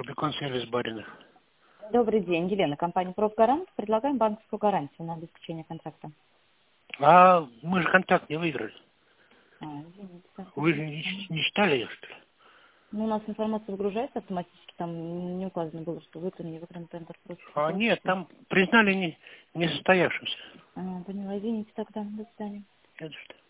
Рубикон-сервис Барина. Добрый день, Елена, компания «Профгарант». Предлагаем банковскую гарантию на обеспечение контракта. А мы же контракт не выиграли. Извините. Вы же не читали ее, что ли? Ну, у нас информация выгружается автоматически, там не указано было, что выигран, не выигран тендер. Просто Нет, там признали несостоявшимся. поняла, извините тогда, до свидания. Не за что.